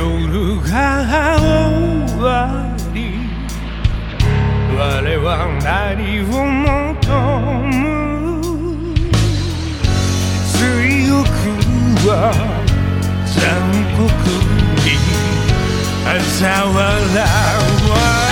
夜が終わり我は何を求む強くは残酷に嘲笑う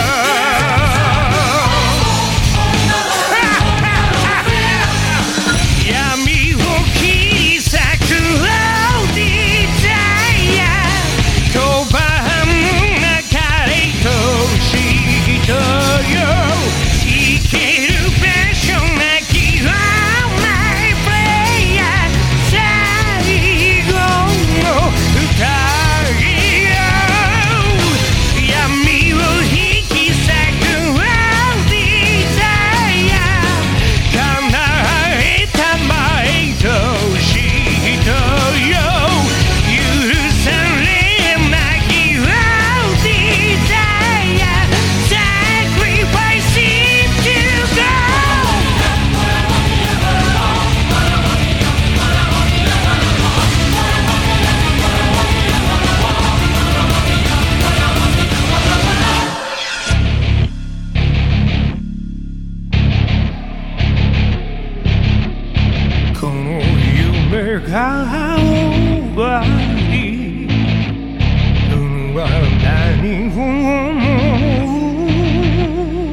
が終わり運は何を思う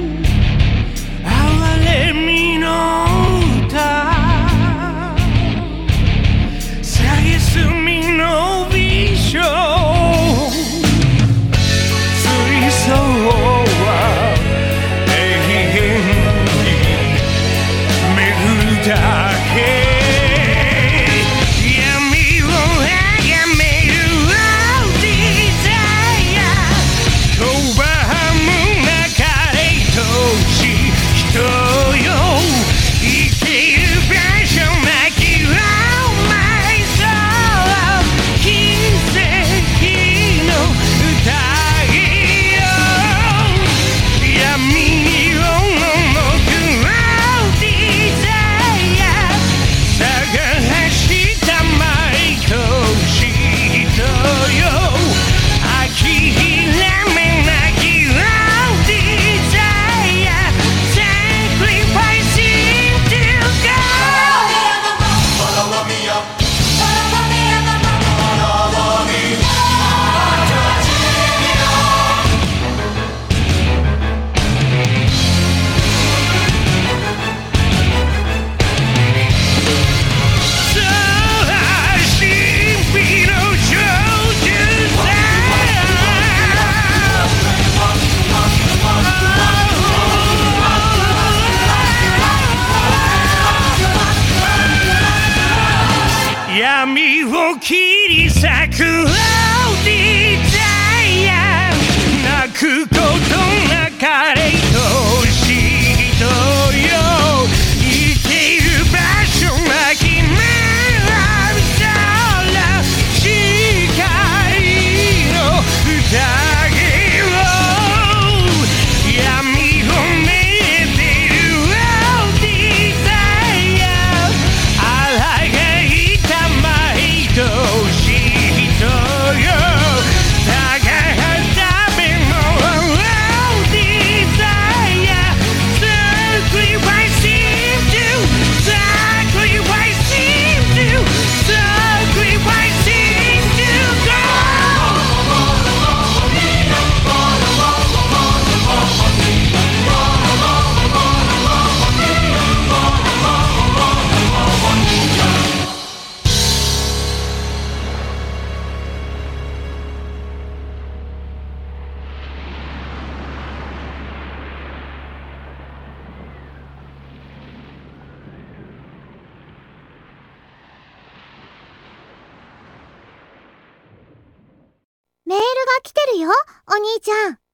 哀れみの歌蔑みの美少水槽は永遠に巡るだけ闇を切り裂くディザイア泣くことなかれとし人よ生きる場所なきま空光の宴を闇をめでるディザイアあらがどうし人よだからダメのディザイア Sacrifice him to Sacrifice him to Sacrifice him to go メールが来てるよ、お兄ちゃん。